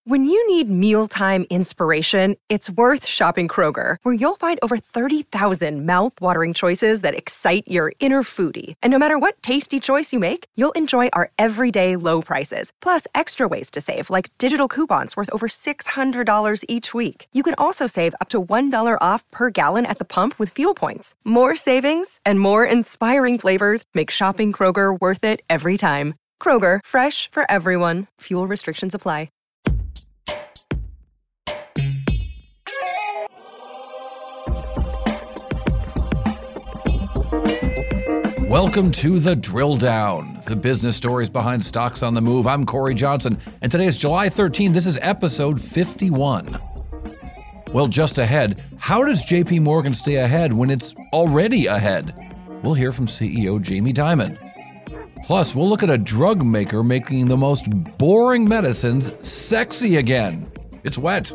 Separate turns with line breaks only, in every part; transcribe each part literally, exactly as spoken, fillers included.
When you need mealtime inspiration, it's worth shopping Kroger, where you'll find over thirty thousand mouth-watering choices that excite your inner foodie. And no matter what tasty choice you make, you'll enjoy our everyday low prices, plus extra ways to save, like digital coupons worth over six hundred dollars each week. You can also save up to one dollar off per gallon at the pump with fuel points. More savings and more inspiring flavors make shopping Kroger worth it every time. Kroger, fresh for everyone. Fuel restrictions apply.
Welcome to The Drill Down, the business stories behind stocks on the move. I'm Corey Johnson, and today is July thirteenth. This is episode fifty-one. Well, just ahead, how does J P Morgan stay ahead when it's already ahead? We'll hear from C E O Jamie Dimon. Plus, we'll look at a drug maker making the most boring medicines sexy again. It's wet.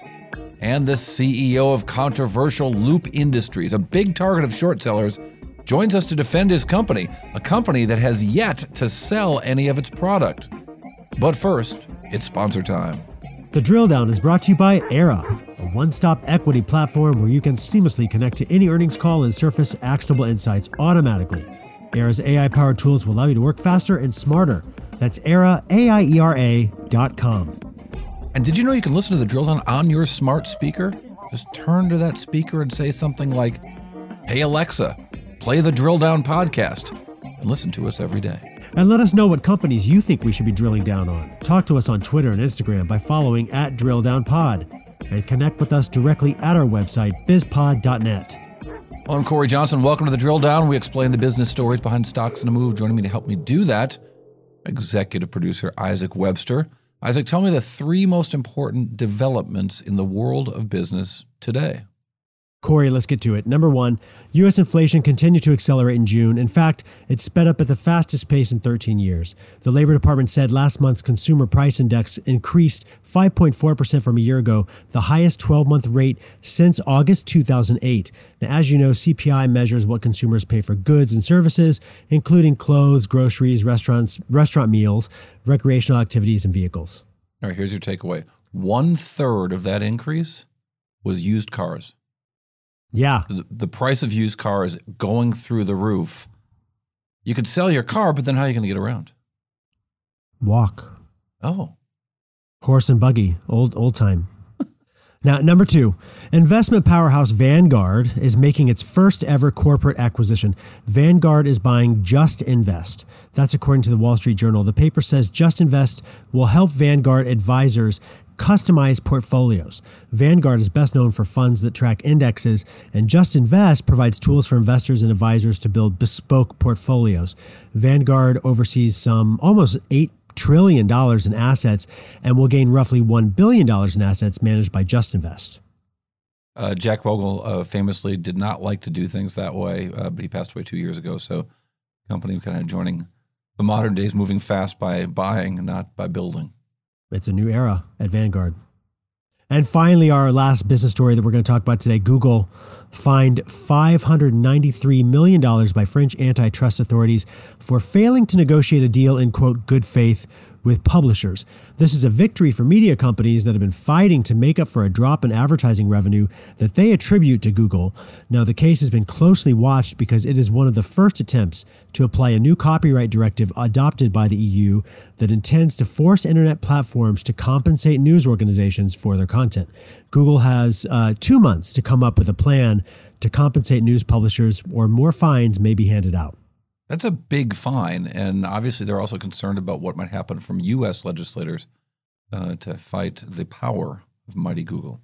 And the C E O of controversial Loop Industries, a big target of short sellers, joins us to defend his company, a company that has yet to sell any of its product. But first, it's sponsor time.
The Drill Down is brought to you by Era, a one-stop equity platform where you can seamlessly connect to any earnings call and surface actionable insights automatically. Era's A I-powered tools will allow you to work faster and smarter. That's Era, A I E R A dot com.
And did you know you can listen to The Drill Down on your smart speaker? Just turn to that speaker and say something like, "Hey Alexa, play the Drill Down podcast," and listen to us every day.
And let us know what companies you think we should be drilling down on. Talk to us on Twitter and Instagram by following at DrillDownPod. And connect with us directly at our website, biz pod dot net.
Well, I'm Corey Johnson. Welcome to The Drill Down. We explain the business stories behind stocks in a move. Joining me to help me do that, executive producer Isaac Webster. Isaac, tell me the three most important developments in the world of business today.
Corey, let's get to it. Number one, U S inflation continued to accelerate in June. In fact, it sped up at the fastest pace in thirteen years. The Labor Department said last month's consumer price index increased five point four percent from a year ago, the highest twelve-month rate since August two thousand eight. Now, as you know, C P I measures what consumers pay for goods and services, including clothes, groceries, restaurants, restaurant meals, recreational activities, and vehicles.
All right, here's your takeaway. One third of that increase was used cars.
Yeah.
The, the price of used cars going through the roof. You could sell your car, but then how are you going to get around?
Walk.
Oh.
Horse and buggy. Old, old time. Now, number two, investment powerhouse Vanguard is making its first ever corporate acquisition. Vanguard is buying Just Invest. That's according to the Wall Street Journal. The paper says Just Invest will help Vanguard advisors customize portfolios. Vanguard is best known for funds that track indexes, and Just Invest provides tools for investors and advisors to build bespoke portfolios. Vanguard oversees some almost eight trillion dollars in assets and will gain roughly one billion dollars in assets managed by Just Invest.
Uh, Jack Bogle uh, famously did not like to do things that way, uh, but he passed away two years ago. So company kind of joining the modern days, moving fast by buying, not by building.
It's a new era at Vanguard. And finally, our last business story that we're going to talk about today, Google fined five hundred ninety-three million dollars by French antitrust authorities for failing to negotiate a deal in, quote, good faith with publishers. This is a victory for media companies that have been fighting to make up for a drop in advertising revenue that they attribute to Google. Now, the case has been closely watched because it is one of the first attempts to apply a new copyright directive adopted by the E U that intends to force internet platforms to compensate news organizations for their content. Google has uh, two months to come up with a plan to compensate news publishers, or more fines may be handed out.
That's a big fine, and obviously they're also concerned about what might happen from U S legislators uh, to fight the power of mighty Google.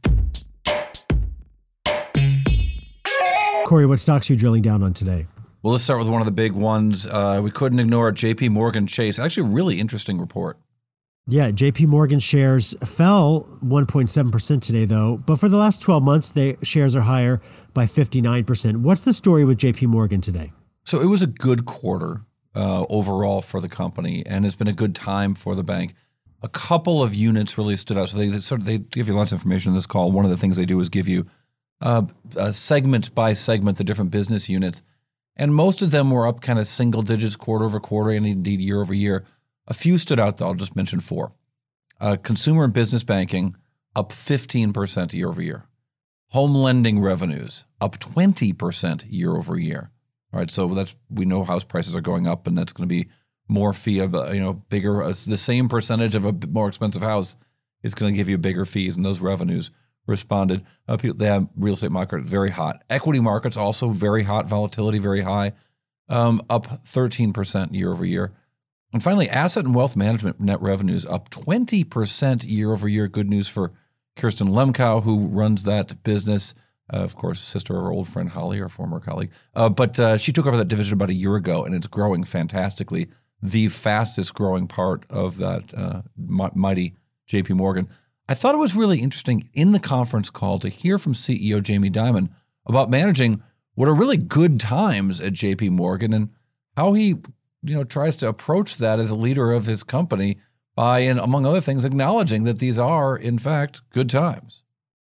Corey, what stocks are you drilling down on today?
Well, let's start with one of the big ones. Uh, we couldn't ignore J P Morgan Chase. Actually, a really interesting report.
Yeah, J P Morgan shares fell one point seven percent today, though. But for the last twelve months, their shares are higher by fifty-nine percent. What's the story with J P Morgan today?
So it was a good quarter uh, overall for the company, and it's been a good time for the bank. A couple of units really stood out. So they, they sort of they give you lots of information in this call. One of the things they do is give you uh, uh, segment by segment the different business units, and most of them were up kind of single digits quarter over quarter, and indeed year over year. A few stood out, though. I'll just mention four. Uh, consumer and business banking up fifteen percent year over year. Home lending revenues up twenty percent year over year. All right, so that's we know house prices are going up, and that's going to be more fee of a, you know bigger uh, the same percentage of a more expensive house is going to give you bigger fees, and those revenues responded. Uh, people, they have real estate market very hot. Equity markets also very hot. Volatility very high, um, up thirteen percent year over year. And finally, asset and wealth management net revenues up twenty percent year over year. Good news for Kirsten Lemkow, who runs that business. Uh, of course, sister of our old friend Holly, our former colleague. Uh, but uh, she took over that division about a year ago, and it's growing fantastically. The fastest growing part of that uh, mighty J P Morgan. I thought it was really interesting in the conference call to hear from C E O Jamie Dimon about managing what are really good times at J P Morgan and how he, you know, tries to approach that as a leader of his company by, and among other things, acknowledging that these are, in fact, good times.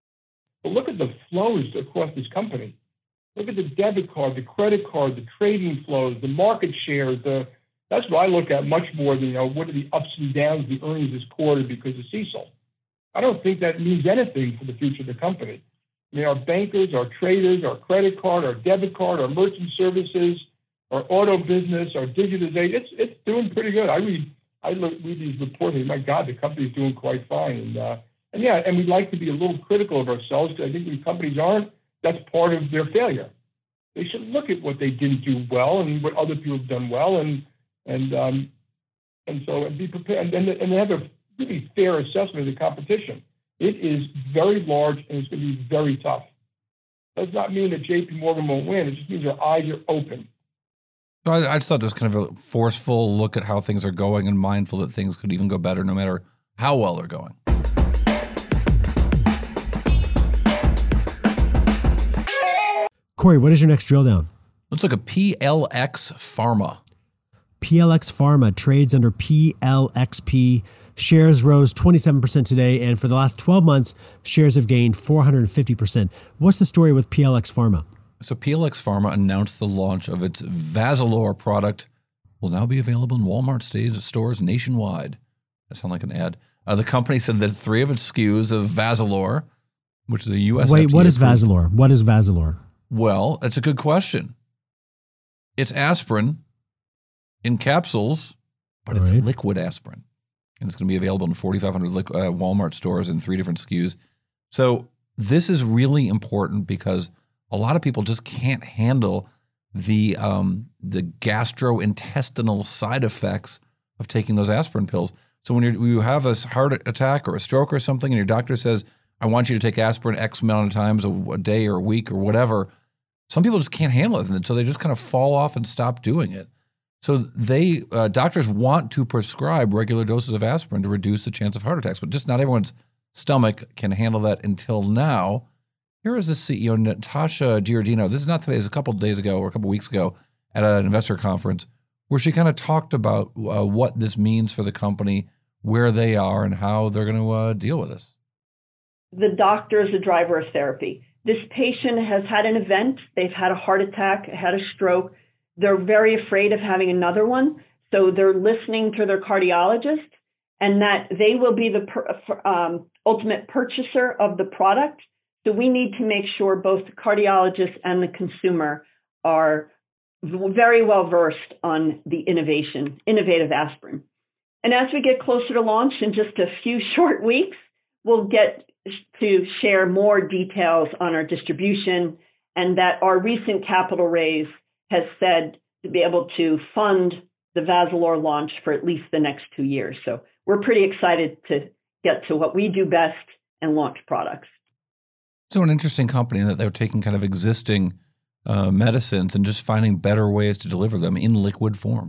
But look at the flows across this company. Look at the debit card, the credit card, the trading flows, the market share. The that's what I look at much more than, you know, what are the ups and downs of the earnings this quarter because of C E C L. I don't think that means anything for the future of the company. I mean, our bankers, our traders, our credit card, our debit card, our merchant services, our auto business, our digitization, it's it's doing pretty good. I read I look, read these reports and, my God, the company's doing quite fine. And, uh, and yeah, and we like to be a little critical of ourselves because I think when companies aren't, that's part of their failure. They should look at what they didn't do well and what other people have done well, and and um, and so and be prepared and, and have a really fair assessment of the competition. It is very large and it's going to be very tough. Does not mean that J P Morgan won't win. It just means our eyes are open.
So I, I just thought there was kind of a forceful look at how things are going and mindful that things could even go better no matter how well they're going.
Corey, what is your next drill down?
Let's look at P L X Pharma.
P L X Pharma trades under P L X P. Shares rose twenty-seven percent today, and for the last twelve months, shares have gained four hundred fifty percent. What's the story with P L X Pharma?
So P L X Pharma announced the launch of its Vazalore product. Will now be available in Walmart stores nationwide. That sounds like an ad. Uh, the company said that three of its S K Us of Vazalore, which is a U S
Wait,
F D A
what is
approved-
Vazalore? What is Vazalore?
Well, that's a good question. It's aspirin in capsules, but it's
All right.
liquid aspirin. And it's going to be available in forty-five hundred li- uh, Walmart stores in three different S K Us. So this is really important because a lot of people just can't handle the um, the gastrointestinal side effects of taking those aspirin pills. So when you're, you have a heart attack or a stroke or something and your doctor says, I want you to take aspirin X amount of times a, a day or a week or whatever, some people just can't handle it. And so they just kind of fall off and stop doing it. So they uh, doctors want to prescribe regular doses of aspirin to reduce the chance of heart attacks, but just not everyone's stomach can handle that until now. Here is the C E O, Natasha Giordino. This is not today. It was a couple of days ago or a couple of weeks ago at an investor conference where she kind of talked about uh, what this means for the company, where they are, and how they're going to uh, deal with this.
The doctor is the driver of therapy. This patient has had an event. They've had a heart attack, had a stroke. They're very afraid of having another one. So they're listening to their cardiologist, and that they will be the per, um, ultimate purchaser of the product. So we need to make sure both the cardiologist and the consumer are very well versed on the innovation, innovative aspirin. And as we get closer to launch in just a few short weeks, we'll get to share more details on our distribution, and that our recent capital raise has said to be able to fund the Vazalore launch for at least the next two years. So we're pretty excited to get to what we do best and launch products.
So an interesting company that they're taking kind of existing uh, medicines and just finding better ways to deliver them in liquid form.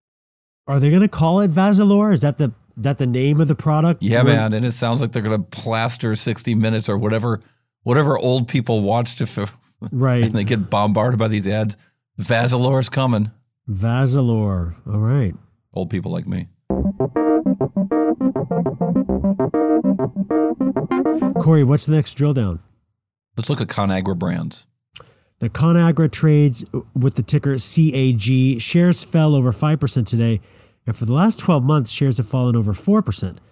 Are they going to call it Vazalore? Is that the that the name of the product?
Yeah,
Or-
man. And it sounds like they're going to plaster sixty minutes or whatever whatever old people watch to f-
Right.
and they get bombarded by these ads. Vazalore's coming.
Vazalore. All right.
Old people like me.
Corey, what's the next drill down?
Let's look at ConAgra Brands.
The ConAgra trades with the ticker C A G. Shares fell over five percent today, and for the last twelve months, shares have fallen over four percent.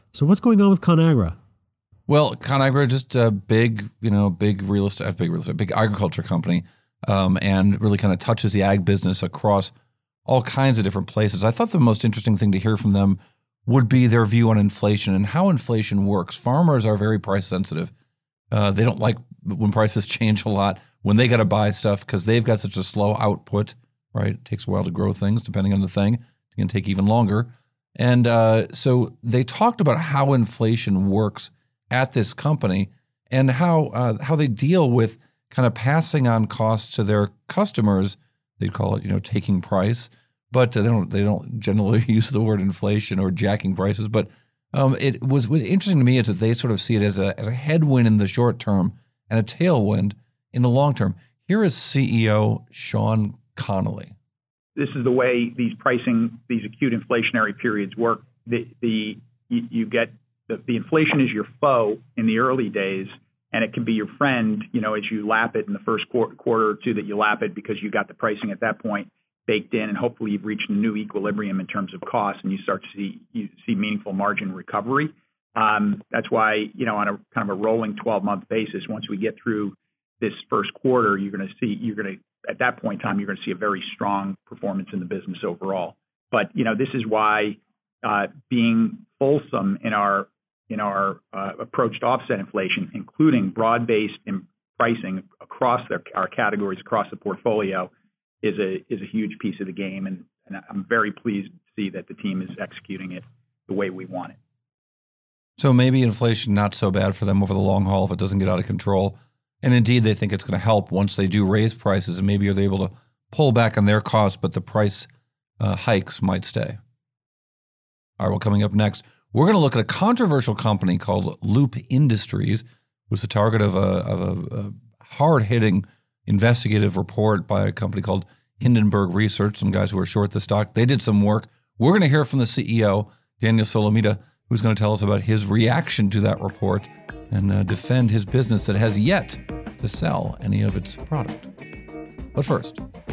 So what's going on with ConAgra?
Well, ConAgra is just a big, you know, big real estate, big real estate, big agriculture company, um, and really kind of touches the ag business across all kinds of different places. I thought the most interesting thing to hear from them would be their view on inflation and how inflation works. Farmers are very price sensitive. Uh, they don't like when prices change a lot, when they got to buy stuff because they've got such a slow output, right? It takes a while to grow things, depending on the thing. It can take even longer. And uh, so they talked about how inflation works at this company and how uh, how they deal with kind of passing on costs to their customers. They'd call it, you know, taking price, but they don't they don't generally use the word inflation or jacking prices. But um, it was what's interesting to me is that they sort of see it as a as a headwind in the short term and a tailwind in the long term. Here is C E O Sean Connolly.
This is the way these pricing, these acute inflationary periods work. The, the you, you get the, the inflation is your foe in the early days, and it can be your friend, you know, as you lap it in the first quarter, quarter or two that you lap it because you got the pricing at that point baked in, and hopefully you've reached a new equilibrium in terms of cost, and you start to see you see meaningful margin recovery. Um, that's why, you know, on a kind of a rolling twelve month basis, once we get through this first quarter, you're going to see you're going to at that point in time, you're going to see a very strong performance in the business overall. But, you know, this is why uh, being fulsome in our in our uh, approach to offset inflation, including broad-based in pricing across their, our categories, across the portfolio, is a is a huge piece of the game. And, and I'm very pleased to see that the team is executing it the way we want it.
So maybe inflation not so bad for them over the long haul if it doesn't get out of control. And indeed, they think it's going to help once they do raise prices, and maybe they're able to pull back on their costs, but the price uh, hikes might stay. All right, well, coming up next, we're going to look at a controversial company called Loop Industries, was the target of a, of a, a hard-hitting investigative report by a company called Hindenburg Research, some guys who are short the stock. They did some work. We're going to hear from the C E O, Daniel Solomita, who's going to tell us about his reaction to that report and uh, defend his business that has yet to sell any of its product. But first,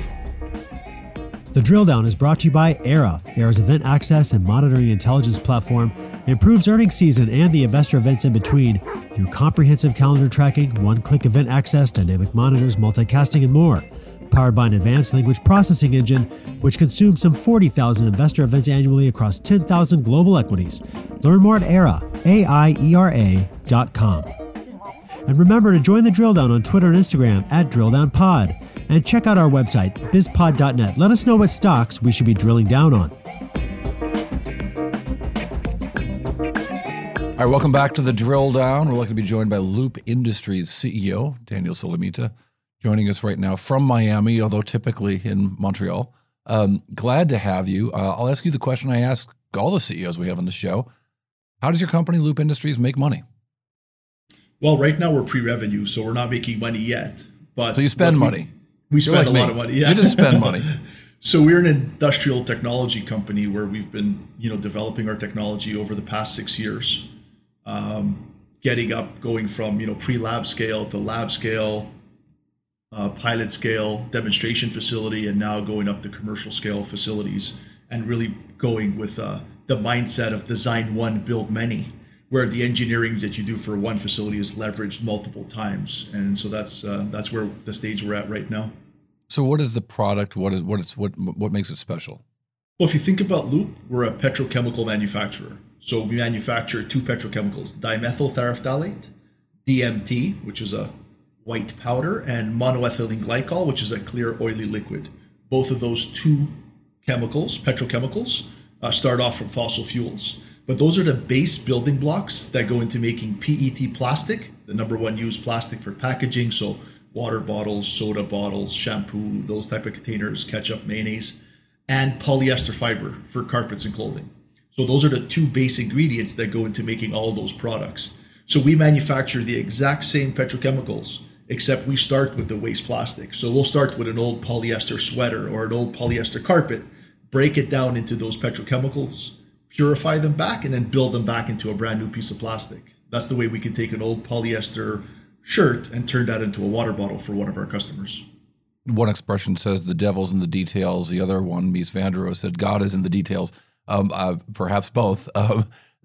The Drill Down is brought to you by Era. Era's event access and monitoring intelligence platform improves earnings season and the investor events in between through comprehensive calendar tracking, one-click event access, dynamic monitors, multicasting, and more. Powered by an advanced language processing engine, which consumes some forty thousand investor events annually across ten thousand global equities. Learn more at Era, A I E R A dot com. And remember to join the Drill Down on Twitter and Instagram at DrillDownPod. And check out our website, bizpod dot net. Let us know what stocks we should be drilling down on.
all right, welcome back to the Drill Down. We're lucky to be joined by Loop Industries C E O, Daniel Solomita, joining us right now from Miami, although typically in Montreal. Um, glad to have you. Uh, I'll ask you the question I ask all the C E Os we have on the show. How does your company, Loop Industries, make money?
Well, right now we're pre-revenue, so we're not making money yet. But
so you spend
we,
money.
We spend
like
a
me.
lot of money. Yeah.
You just spend money.
So we're an industrial technology company where we've been, you know, developing our technology over the past six years, um, getting up, going from, you know, pre-lab scale to lab scale, uh, pilot scale, demonstration facility, and now going up to commercial scale facilities, and really going with uh, the mindset of design one, build many, where the engineering that you do for one facility is leveraged multiple times. And so that's uh, that's where the stage we're at right now.
So what is the product? What is what is what what makes it special?
Well, if you think about Loop, we're a petrochemical manufacturer. So we manufacture two petrochemicals, dimethyl terephthalate, D M T, which is a white powder, and monoethylene glycol, which is a clear oily liquid. Both of those two chemicals, petrochemicals, uh, start off from fossil fuels. But those are the base building blocks that go into making P E T plastic, the number one used plastic for packaging. So water bottles, soda bottles, shampoo, those type of containers, ketchup, mayonnaise, and polyester fiber for carpets and clothing. So those are the two base ingredients that go into making all of those products. So we manufacture the exact same petrochemicals, except we start with the waste plastic. So we'll start with an old polyester sweater or an old polyester carpet, break it down into those petrochemicals, purify them back, and then build them back into a brand new piece of plastic. That's the way we can take an old polyester shirt and turn that into a water bottle for one of our customers.
One expression says the devil's in the details. The other one, Mies van der Rohe, said God is in the details. Um, uh, perhaps both. Um,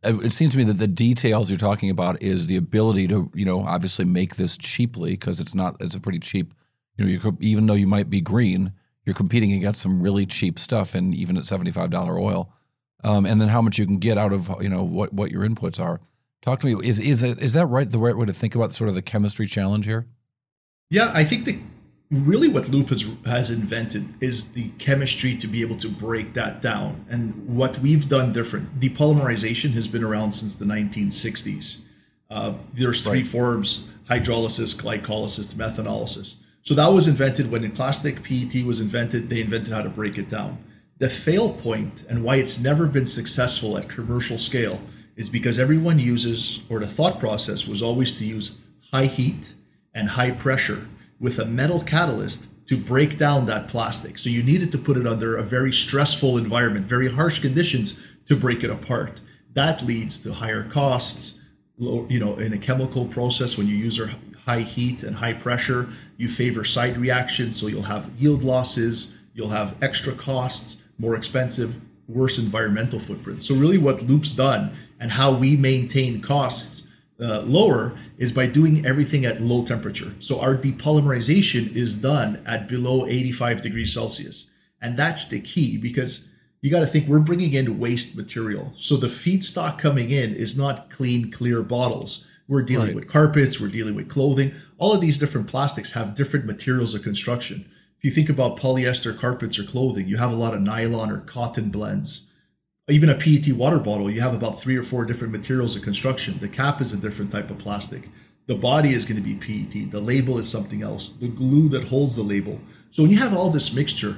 it seems to me that the details you're talking about is the ability to, you know, obviously make this cheaply, because it's not, it's a pretty cheap, you know, you even though you might be green, you're competing against some really cheap stuff, and even at seventy-five dollars oil, um, and then how much you can get out of, you know, what, what your inputs are. Talk to me. Is is it, is that right? The right way to think about sort of the chemistry challenge here?
Yeah, I think that really what Loop has has invented is the chemistry to be able to break that down. And what we've done different, depolymerization has been around since the nineteen sixties. Uh, there's three
Right.
forms: hydrolysis, glycolysis, methanolysis. So that was invented when plastic P E T was invented. They invented how to break it down. The fail point and why it's never been successful at commercial scale is because everyone uses, or the thought process was always to use high heat and high pressure with a metal catalyst to break down that plastic. So you needed to put it under a very stressful environment, very harsh conditions to break it apart. That leads to higher costs. Low, you know, in a chemical process, when you use high heat and high pressure, you favor side reactions, so you'll have yield losses, you'll have extra costs, more expensive, worse environmental footprint. So really what Loop's done and how we maintain costs uh, lower is by doing everything at low temperature. So our depolymerization is done at below eighty-five degrees Celsius. And that's the key, because you got to think we're bringing in waste material. So the feedstock coming in is not clean, clear bottles. We're dealing
Right.
with carpets, we're dealing with clothing. All of these different plastics have different materials of construction. If you think about polyester carpets or clothing, you have a lot of nylon or cotton blends. Even a P E T water bottle, you have about three or four different materials of construction. The cap is a different type of plastic. The body is going to be P E T. The label is something else. The glue that holds the label. So when you have all this mixture,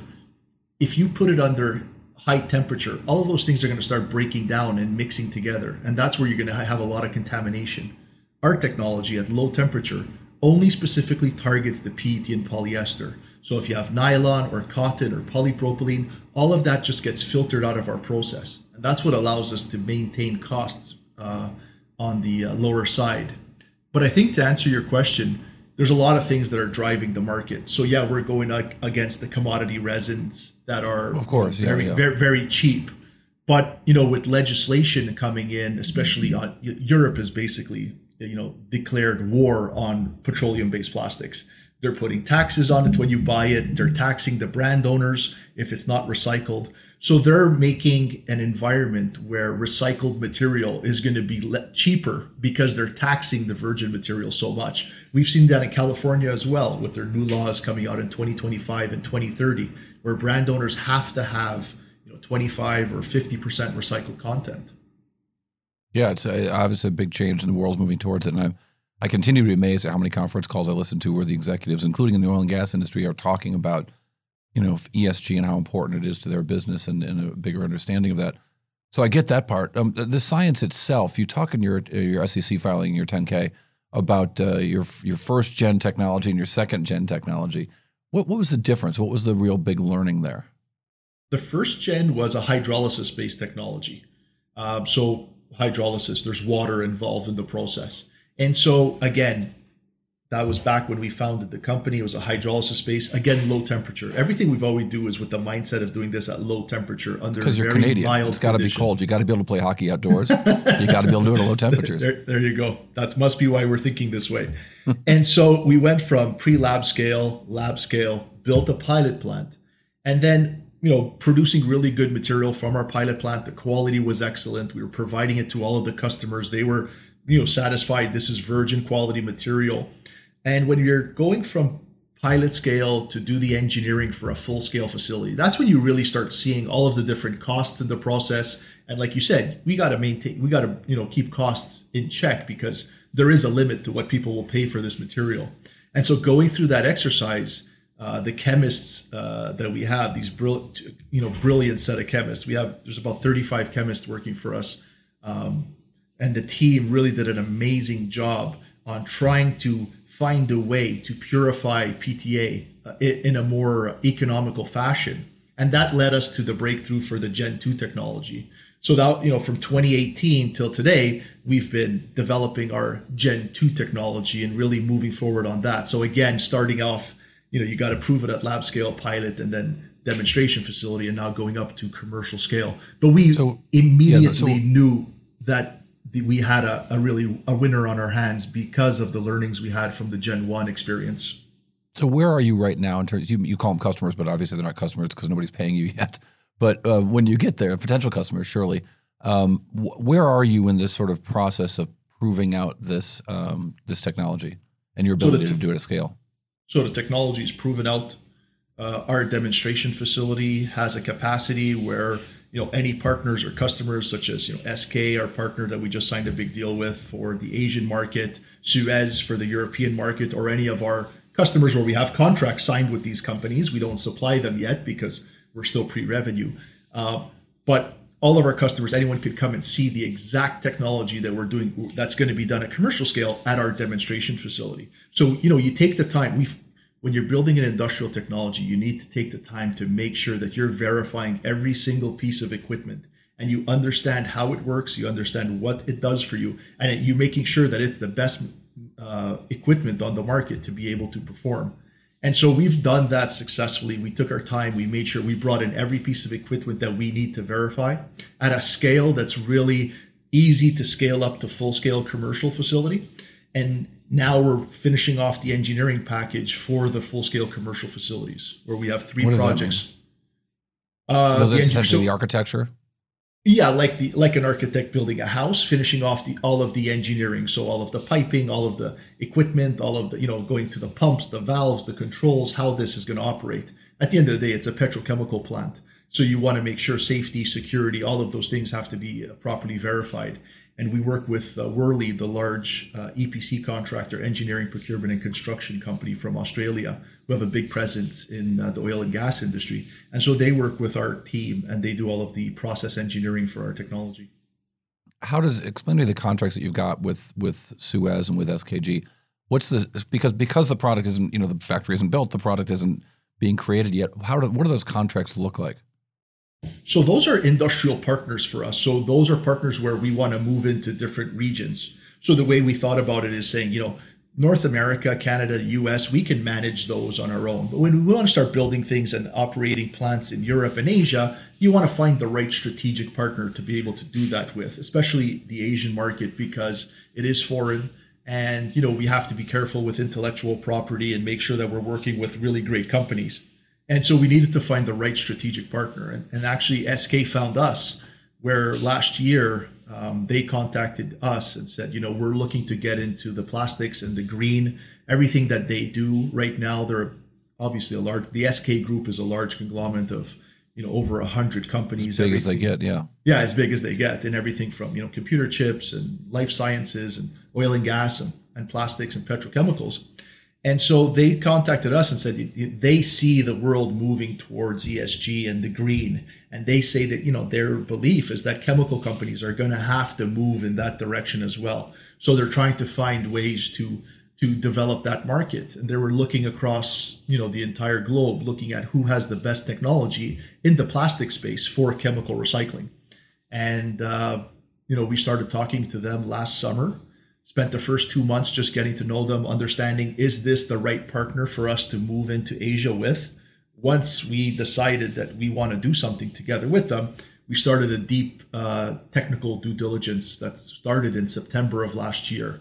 if you put it under high temperature, all of those things are going to start breaking down and mixing together. And that's where you're going to have a lot of contamination. Our technology at low temperature only specifically targets the P E T and polyester. So if you have nylon or cotton or polypropylene, all of that just gets filtered out of our process. And that's what allows us to maintain costs uh, on the uh, lower side. But I think to answer your question, there's a lot of things that are driving the market. So yeah, we're going against the commodity resins that are
Of course, yeah,
very,
yeah.
very, very cheap. But, you know, with legislation coming in, especially on Europe has basically, you know, declared war on petroleum-based plastics. They're putting taxes on it when you buy it. They're taxing the brand owners if it's not recycled. So they're making an environment where recycled material is going to be le- cheaper because they're taxing the virgin material so much. We've seen that in California as well, with their new laws coming out in twenty twenty-five and twenty thirty, where brand owners have to have, you know, twenty-five or fifty percent recycled content.
Yeah, it's a, obviously a big change, and the world's moving towards it. And I, I continue to be amazed at how many conference calls I listen to where the executives, including in the oil and gas industry, are talking about, you know, E S G and how important it is to their business, and, and a bigger understanding of that. So I get that part. Um, the science itself, you talk in your your S E C filing, your ten K, about uh, your your first gen technology and your second gen technology. What what was the difference? What was the real big learning there?
The first gen was a hydrolysis-based technology. Um, so hydrolysis, there's water involved in the process. And so again, that was back when we founded the company. It was a hydrolysis space. Again, low temperature. Everything we've always do is with the mindset of doing this at low temperature under
Because you're
very
Canadian.
mild
It's got to be
conditions.
cold. You got to be able to play hockey outdoors. You got to be able to do it at low temperatures.
There, there you go. That must be why we're thinking this way. And so we went from pre-lab scale, lab scale, built a pilot plant, and then, you know, producing really good material from our pilot plant. The quality was excellent. We were providing it to all of the customers. They were, you know, satisfied. This is virgin quality material. And when you're going from pilot scale to do the engineering for a full scale facility, that's when you really start seeing all of the different costs in the process. And like you said, we got to maintain, we got to, you know, keep costs in check, because there is a limit to what people will pay for this material. And so going through that exercise, uh, the chemists uh, that we have, these brilliant, you know, brilliant set of chemists, we have, there's about thirty-five chemists working for us. Um, and the team really did an amazing job on trying to find a way to purify P T A uh, in a more economical fashion. And that led us to the breakthrough for the Gen two technology. So that, you know, from twenty eighteen till today, we've been developing our Gen two technology and really moving forward on that. So again, starting off, you know, you got to prove it at lab scale, pilot, and then demonstration facility, and now going up to commercial scale. But we
So-
immediately
yeah, so-
knew that the, we had a, a really a winner on our hands because of the learnings we had from the Gen one experience.
So where are you right now in terms, you, you call them customers, but obviously they're not customers because nobody's paying you yet. But uh, when you get there, potential customers, surely, um, wh- where are you in this sort of process of proving out this um, this technology and your ability so te- to do it at scale?
So the technology is proven out. Uh, our demonstration facility has a capacity where, you know, any partners or customers such as, you know, S K, our partner that we just signed a big deal with for the Asian market, Suez for the European market, or any of our customers where we have contracts signed with these companies. We don't supply them yet because we're still pre-revenue. Uh, but all of our customers, anyone could come and see the exact technology that we're doing that's going to be done at commercial scale at our demonstration facility. So, you know, you take the time. We've When you're building an industrial technology, you need to take the time to make sure that you're verifying every single piece of equipment and you understand how it works, you understand what it does for you, and you're making sure that it's the best uh, equipment on the market to be able to perform. And so we've done that successfully. We took our time. We made sure we brought in every piece of equipment that we need to verify at a scale that's really easy to scale up to full-scale commercial facility. And now we're finishing off the engineering package for the full-scale commercial facilities, where we have three
what
projects.
Uh, Does it essentially
so,
the architecture?
Yeah, like the like an architect building a house, finishing off the all of the engineering. So all of the piping, all of the equipment, all of the, you know, going to the pumps, the valves, the controls, how this is going to operate. At the end of the day, it's a petrochemical plant. So you want to make sure safety, security, all of those things have to be properly verified. And we work with uh, Worley, the large uh, E P C contractor, engineering, procurement, and construction company from Australia, who have a big presence in uh, the oil and gas industry. And so they work with our team and they do all of the process engineering for our technology.
How does, explain to me the contracts that you've got with with Suez and with S K G. What's the, because because the product isn't, you know, the factory isn't built, the product isn't being created yet. How do, what do those contracts look like?
So those are industrial partners for us. So those are partners where we want to move into different regions. So the way we thought about it is saying, you know, North America, Canada, U S, we can manage those on our own. But when we want to start building things and operating plants in Europe and Asia, you want to find the right strategic partner to be able to do that with, especially the Asian market, because it is foreign. And, you know, we have to be careful with intellectual property and make sure that we're working with really great companies. And so we needed to find the right strategic partner. And, and actually, S K found us, where last year um, they contacted us and said, you know, we're looking to get into the plastics and the green, everything that they do right now. They're obviously a large, the S K group is a large conglomerate of, you know, over a hundred companies.
As big as they get, yeah.
Yeah, as big as they get, and everything from, you know, computer chips and life sciences and oil and gas and, and plastics and petrochemicals. And so they contacted us and said they see the world moving towards E S G and the green. And they say that, you know, their belief is that chemical companies are going to have to move in that direction as well. So they're trying to find ways to to develop that market. And they were looking across, you know, the entire globe, looking at who has the best technology in the plastic space for chemical recycling. And, uh, you know, we started talking to them last summer. Spent the first two months just getting to know them, understanding, is this the right partner for us to move into Asia with? Once we decided that we want to do something together with them, we started a deep uh, technical due diligence that started in September of last year.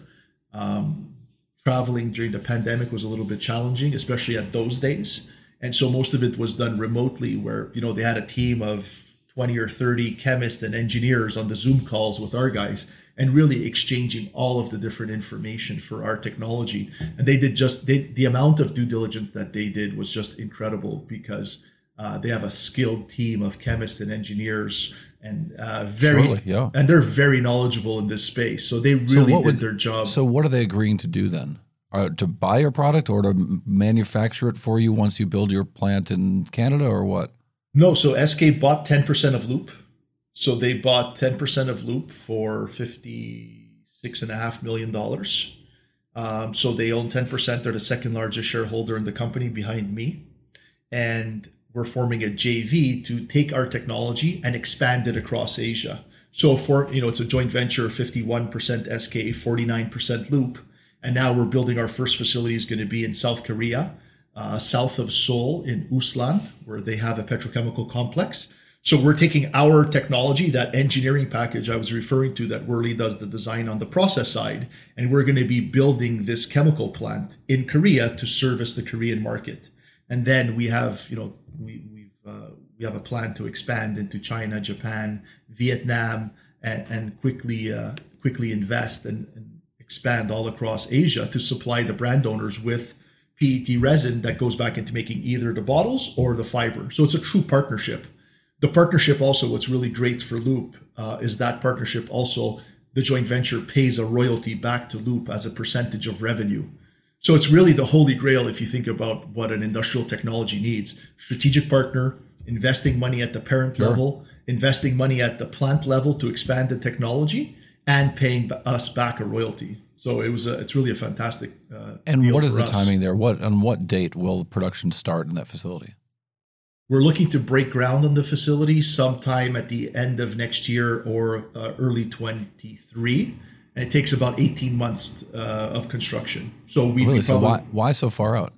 Um, traveling during the pandemic was a little bit challenging, especially at those days. And so most of it was done remotely, where, you know, they had a team of twenty or thirty chemists and engineers on the Zoom calls with our guys, and really exchanging all of the different information for our technology. And they did just, they, the amount of due diligence that they did was just incredible, because uh, they have a skilled team of chemists and engineers, and uh, very,
Surely, yeah.
and they're very knowledgeable in this space. So they really
so
did
would,
their job.
So what are they agreeing to do then? Uh, to buy your product or to manufacture it for you once you build your plant in Canada, or what?
No, so S K bought ten percent of Loop. So they bought ten percent of Loop for fifty-six point five million dollars. Um, so they own ten percent. They're the second largest shareholder in the company behind me. And we're forming a J V to take our technology and expand it across Asia. So for, you know, it's a joint venture of fifty-one percent S K, forty-nine percent Loop. And now we're building our first facility is going to be in South Korea, uh, south of Seoul in Uslan, where they have a petrochemical complex. So we're taking our technology, that engineering package I was referring to that Worley does the design on the process side, and we're going to be building this chemical plant in Korea to service the Korean market. And then we have, you know, we we've, uh, we have a plan to expand into China, Japan, Vietnam, and, and quickly uh, quickly invest and, and expand all across Asia to supply the brand owners with P E T resin that goes back into making either the bottles or the fiber. So it's a true partnership. The partnership also, what's really great for Loop uh, is that partnership also, the joint venture pays a royalty back to Loop as a percentage of revenue. So it's really the holy grail if you think about what an industrial technology needs. Strategic partner, investing money at the parent
Sure.
level, investing money at the plant level to expand the technology, and paying us back a royalty. So it was a, it's really a fantastic uh,
And
deal
what is
for
the
us.
timing there? What on what date will production start in that facility?
We're looking to break ground on the facility sometime at the end of next year or uh, early twenty-three, and it takes about eighteen months uh, of construction. So we
Really?
we
So
probably,
why why so far out?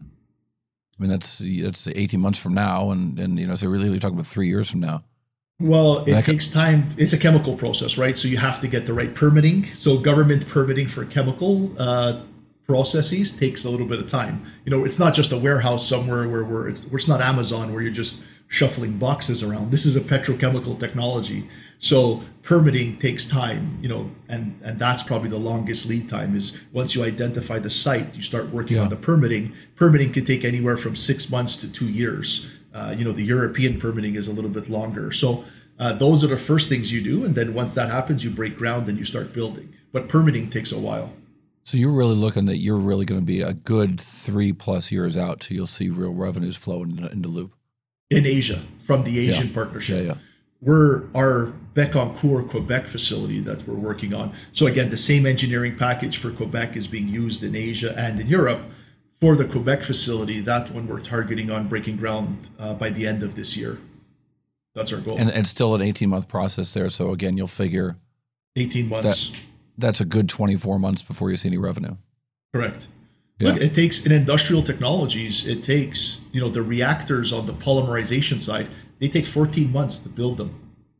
I mean, that's that's eighteen months from now, and and you know, so really you're talking about three years from now.
well, it
That could-
takes time. It's a chemical process, right? So you have to get the right permitting. So government permitting for chemical uh, processes takes a little bit of time. You know, it's not just a warehouse somewhere where we're it's, it's not Amazon where you're just shuffling boxes around. This is a petrochemical technology. So permitting takes time, you know, and, and that's probably the longest lead time is once you identify the site, you start working
Yeah.
on the permitting. Permitting can take anywhere from six months to two years. Uh, you know, the European permitting is a little bit longer. So uh, those are the first things you do. And then once that happens, you break ground and you start building. But permitting takes a while.
So you're really looking that you're really going to be a good three plus years out till you'll see real revenues flow into, into Loop.
In Asia, from the Asian
Yeah.
partnership.
Yeah, yeah.
We're our Bécancour, Quebec facility that we're working on. So again, the same engineering package for Quebec is being used in Asia and in Europe. For the Quebec facility, that one we're targeting on breaking ground uh, by the end of this year. That's our goal.
And it's still an eighteen month process there. So again, you'll figure
eighteen months.
that that's a good twenty-four months before you see any revenue.
Correct.
Yeah.
Look, it takes in industrial technologies, it takes, you know, the reactors on the polymerization side, they take fourteen months to build them.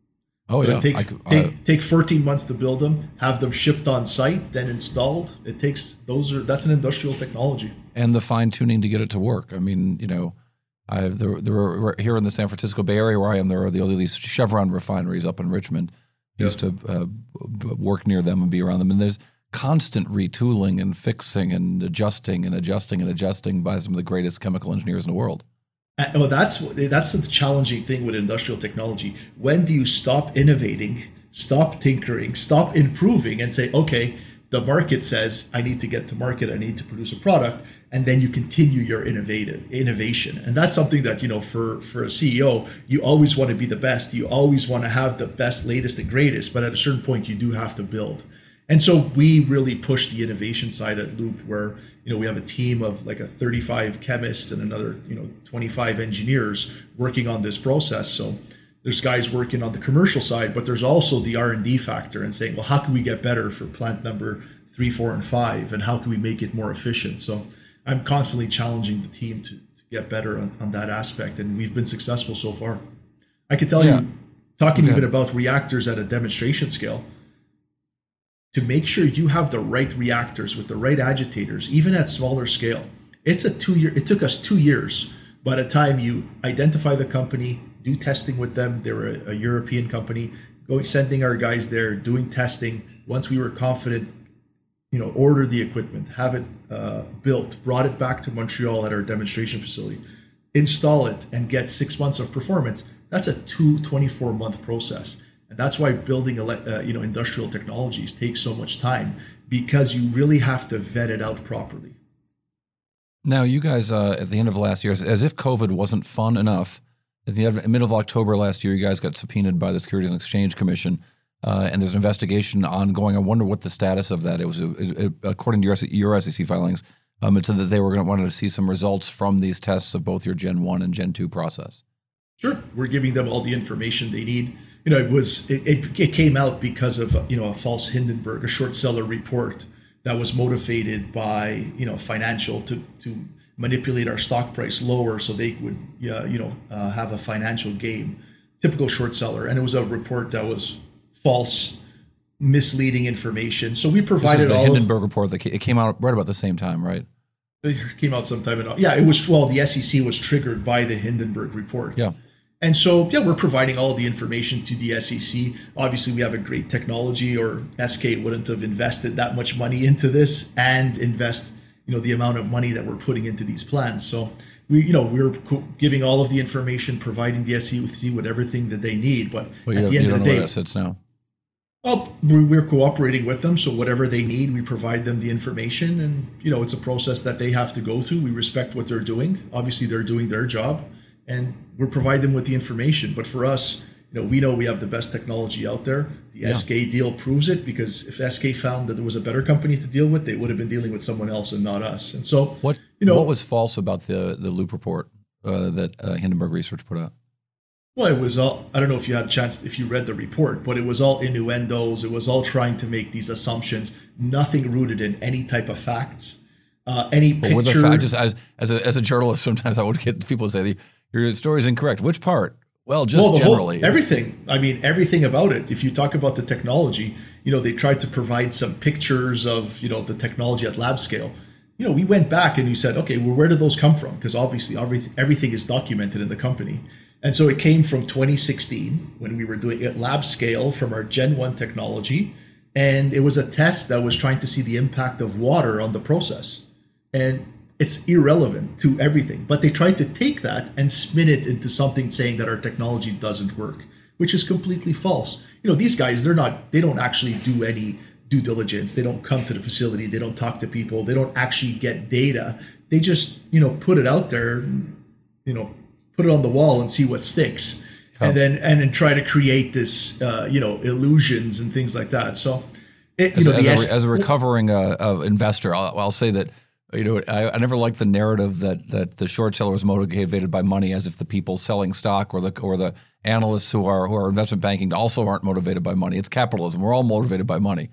Oh
So
yeah.
it take,
I could-
take,
I-
take fourteen months to build them, have them shipped on site, then installed. It takes those are that's an industrial technology.
and the fine tuning to get it to work. I mean, you know, I there there were here in the San Francisco Bay Area where I am. There are the other these Chevron refineries up in Richmond. I used to uh, work near them and be around them, and there's constant retooling and fixing and adjusting and adjusting and adjusting by some of the greatest chemical engineers in the world.
Uh, well, that's that's the challenging thing with industrial technology. When do you stop innovating, stop tinkering, stop improving, and say, okay, the market says I need to get to market, I need to produce a product, and then you continue your innovative innovation. And that's something that, you know, for for a C E O, you always want to be the best. You always want to have the best, latest, and greatest. But at a certain point, you do have to build. And so we really push the innovation side at Loop, where, you know, we have a team of like a thirty-five chemists and another, you know, twenty-five engineers working on this process. So there's guys working on the commercial side, but there's also the R and D factor and saying, well, how can we get better for plant number three, four, and five, and how can we make it more efficient? So I'm constantly challenging the team to, to get better on, on that aspect, and we've been successful so far. I can tell
Yeah.
you, talking
Okay.
even about reactors at a demonstration scale, to make sure you have the right reactors with the right agitators, even at smaller scale. It's a two year, it took us two years by the time you identify the company, do testing with them. They were a, a European company, going, sending our guys there, doing testing. Once we were confident, you know, order the equipment, have it uh, built, brought it back to Montreal at our demonstration facility, install it, and get six months of performance. That's a two twenty-four month process. And that's why building uh, you know, industrial technologies takes so much time, because you really have to vet it out properly.
Now, you guys, uh, at the end of last year, as, as if COVID wasn't fun enough, at the end, middle of October last year, you guys got subpoenaed by the Securities and Exchange Commission, uh, and there's an investigation ongoing. I wonder what the status of that. It was, it, it, according to your, your S E C filings, um, it said that they were going to want to see some results from these tests of both your Gen one and Gen two process.
Sure, we're giving them all the information they need. You know, it was it, it, it came out because of, you know, a false Hindenburg, a short seller report that was motivated by, you know, financial to to manipulate our stock price lower so they would, uh, you know, uh, have a financial gain. typical short seller, and it was a report that was false, misleading information. So we provided
this is the
all
Hindenburg
of,
report that it came out right about the same time, right?
It came out sometime in yeah. It was well, the S E C was triggered by the Hindenburg report.
Yeah.
And so, yeah, we're providing all the information to the S E C. Obviously, we have a great technology, or S K wouldn't have invested that much money into this and invest, you know, the amount of money that we're putting into these plans. So we, you know, we're co- giving all of the information, providing the S E C with everything that they need. But
well,
at
you
the end
you
of
don't
the
know
day,
where that sits now.
well, we're cooperating with them. So whatever they need, we provide them the information. And, you know, it's a process that they have to go through. We respect what they're doing. Obviously, they're doing their job. And we'll provide them with the information. But for us, you know, we know we have the best technology out there. The
Yeah.
S K deal proves it, because if S K found that there was a better company to deal with, they would have been dealing with someone else and not us. And so,
What
you know,
what was false about the the Loop report uh, that uh, Hindenburg Research put out?
well, it was all, I don't know if you had a chance, if you read the report, but it was all innuendos. It was all trying to make these assumptions, nothing rooted in any type of facts. Uh, any
But were the
picture.
fa- just as as a, as a journalist, sometimes I would get people say your story is incorrect. Which part? Well, just
Well, the whole-
generally.
everything. I mean, everything about it. If you talk about the technology, you know, they tried to provide some pictures of, you know, the technology at lab scale. You know, we went back and we said, okay, well, where did those come from? Because obviously everything, everything is documented in the company. And so it came from twenty sixteen when we were doing it at lab scale from our Gen one technology. And it was a test that was trying to see the impact of water on the process. And it's irrelevant to everything, but they tried to take that and spin it into something saying that our technology doesn't work, which is completely false. You know, these guys, they're not, they don't actually do any due diligence. They don't come to the facility. They don't talk to people. They don't actually get data. They just, you know, put it out there, you know, put it on the wall and see what sticks. Yeah. And then, and then try to create this, uh, you know, illusions and things like that. So, it, you
as,
know,
as,
the
a,
S-
as a recovering uh, uh, investor, I'll, I'll say that, you know, I, I never liked the narrative that that the short seller was motivated by money, as if the people selling stock or the or the analysts who are who are investment banking also aren't motivated by money. It's capitalism. We're all motivated by money.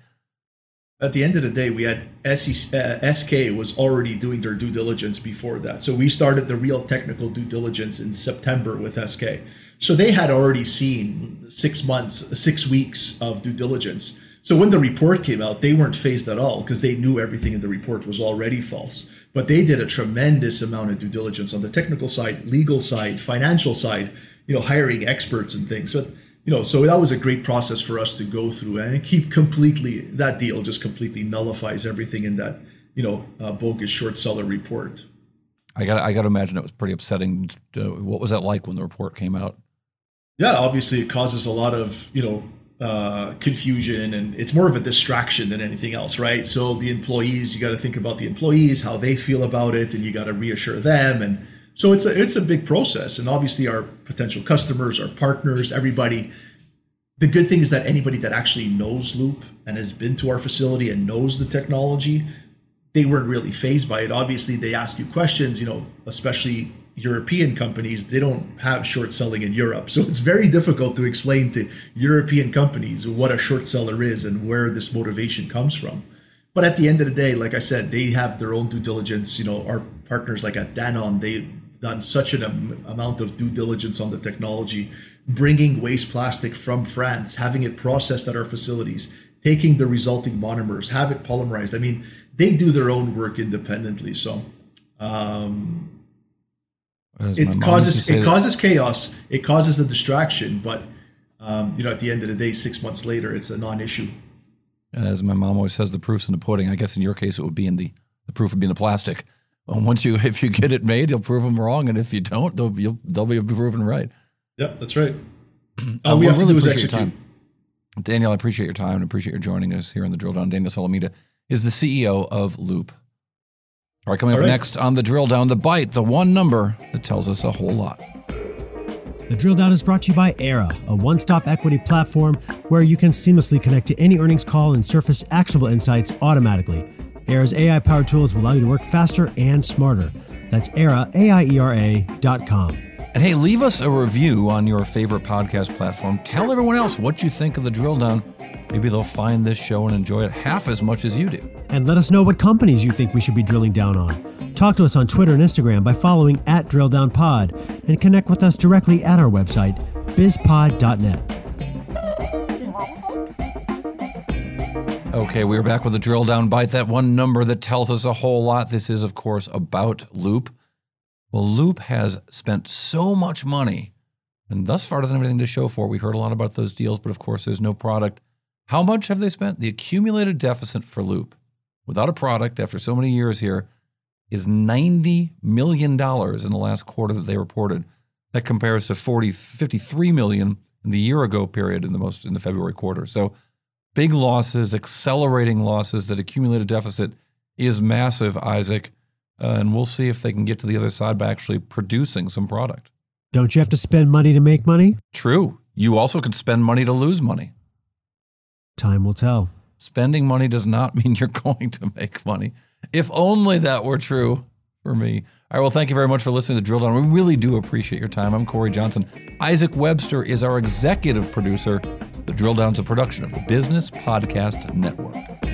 At the end of the day, we had S E C, uh, S K was already doing their due diligence before that. So we started the real technical due diligence in September with S K. So they had already seen six months, six weeks of due diligence. So when the report came out, they weren't phased at all, because they knew everything in the report was already false. But they did a tremendous amount of due diligence on the technical side, legal side, financial side, you know, hiring experts and things. But, you know, so that was a great process for us to go through, and keep completely, that deal just completely nullifies everything in that, you know, uh, bogus short seller report.
I got I got to imagine it was pretty upsetting. Uh, what was that like when the report came out?
Yeah, obviously it causes a lot of, you know, uh, confusion, and it's more of a distraction than anything else, right? So the employees, you got to think about the employees, how they feel about it, and you got to reassure them. And so it's a, it's a big process. And obviously our potential customers, our partners, everybody, the good thing is that anybody that actually knows Loop and has been to our facility and knows the technology, they weren't really fazed by it. Obviously they ask you questions, you know, especially European companies, they don't have short selling in Europe. So it's very difficult to explain to European companies what a short seller is and where this motivation comes from. But at the end of the day, like I said, they have their own due diligence. You know, our partners like at Danone, they've done such an am- amount of due diligence on the technology, bringing waste plastic from France, having it processed at our facilities, taking the resulting monomers, have it polymerized. I mean, they do their own work independently. So, um,
As
it
my mom
causes
used to say
it
that-
causes chaos. It causes a distraction, but um, you know, at the end of the day, six months later, it's a non-issue.
As my mom always says, the proof's in the pudding. I guess in your case, it would be in the the proof would be in the plastic. And once you, if you get it made, you'll prove them wrong, and if you don't, they'll you'll, they'll be proven right.
Yep, that's right.
All
Uh,
we
we have to
really
do is
appreciate your
execute.
time, Daniel. I appreciate your time and appreciate your joining us here on the Drill Down. Daniel Salamita is the C E O of Loop. All right, coming up
All right.
next on the Drill Down, the Bite, the one number that tells us a whole lot.
The Drill Down is brought to you by Era, a one-stop equity platform where you can seamlessly connect to any earnings call and surface actionable insights automatically. Era's A I-powered tools will allow you to work faster and smarter. That's Era, A I E R A dot com.
And hey, leave us a review on your favorite podcast platform. Tell everyone else what you think of the Drill Down. Maybe they'll find this show and enjoy it half as much as you do.
And let us know what companies you think we should be drilling down on. Talk to us on Twitter and Instagram by following at DrillDownPod, and connect with us directly at our website, bizpod dot net.
Okay, we are back with a drill down bite, that one number that tells us a whole lot. This is, of course, about Loop. Well, Loop has spent so much money, and thus far doesn't have anything to show for. We heard a lot about those deals, but of course there's no product. How much have they spent? The accumulated deficit for Loop, without a product after so many years here, is ninety million dollars in the last quarter that they reported. That compares to forty, fifty-three million dollars in the year ago period in the most in the February quarter. So big losses, accelerating losses. That accumulated deficit is massive, Isaac. Uh, and we'll see if they can get to the other side by actually producing some product.
Don't you have to spend money to make money?
True. You also can spend money to lose money.
Time will tell.
Spending money does not mean you're going to make money. If only that were true for me. All right, well, thank you very much for listening to The Drill Down. We really do appreciate your time. I'm Corey Johnson. Isaac Webster is our executive producer. The Drill Down's a production of the Business Podcast Network.